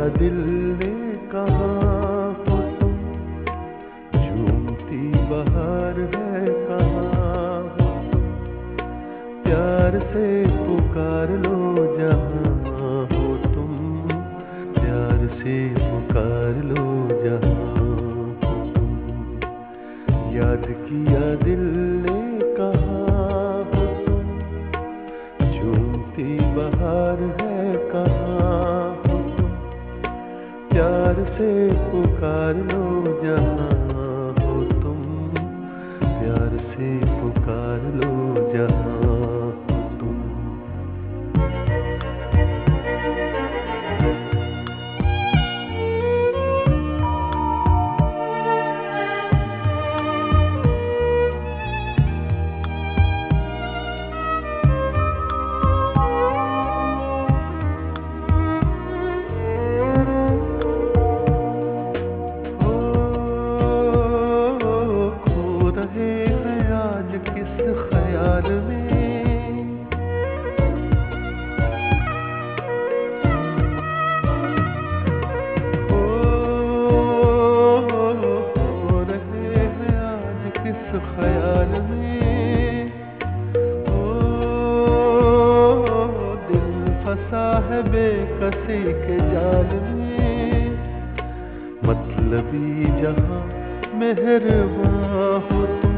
दिल ने कहा हो तुम, झूमती बहार है कहाँ हो तुम, प्यार से पुकार लो जहाँ हो तुम, प्यार से पुकार लो जहाँ हो तुम। याद किया दिल ने कहा हो तुम, झूमती बहार है कहाँ हो तुम, प्यार से पुकार लो जहाँ हो तुम, प्यार से पुकार लो जहाँ हो तुम। किस ख्याल में हो रहे हैं आज किस ख्याल में, दिल फंसा है बेकसी के जाल में, मतलबी जहां मेहरबां हो तुम,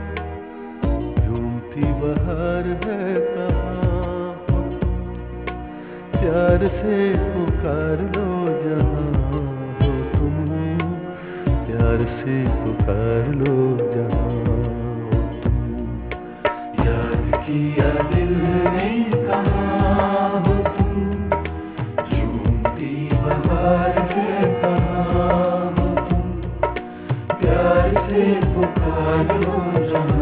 बहार है कहाँ हो तुम, प्यार से पुकार लो जहाँ हो तुम, प्यार से पुकार लो जहाँ हो तुम। याद किया दिल ने कहाँ हो तुम, झूमती बहार है कहाँ हो तुम, प्यार से पुकार लो जहाँ।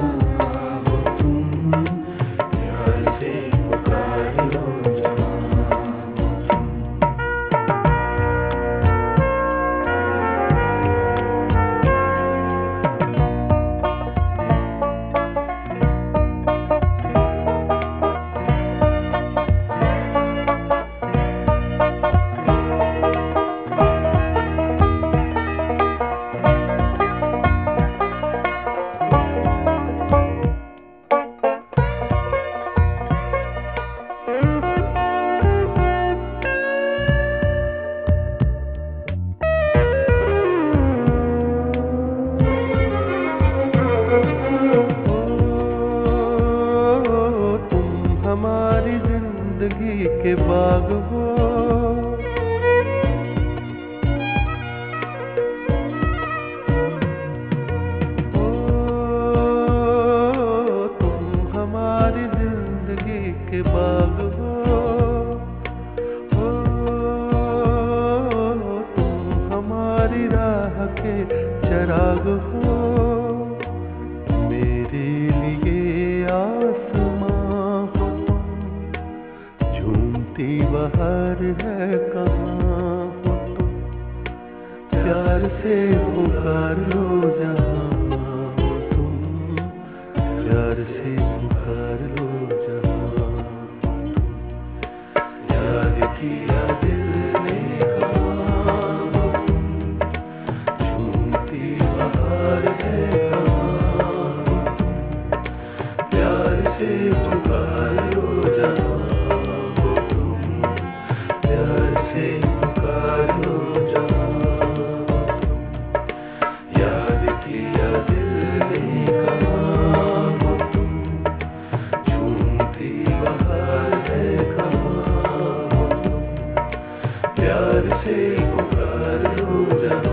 हमारी जिंदगी के बाग हो, तुम हमारी जिंदगी के बाग हो, तुम हमारी राह के चराग हो, मेरे लिए आसमां हो तुम, झूमती बहार है कहाँ हो तुम, प्यार से पुकार लो जहाँ हो तुम, प्यार से पुकार लो जहाँ हो तुम। याद किया दिल ने कहाँ हो तुम, झूमती बहार है कहाँ हो तुम, प्यार से पुकार लो जहाँ हो तुम, प्यार से पुकार लो जहाँ हो तुम। याद किया दिल ने कहाँ हो तुम, झूमती बहार है कहाँ हो तुम, प्यार से पुकार लो जहाँ।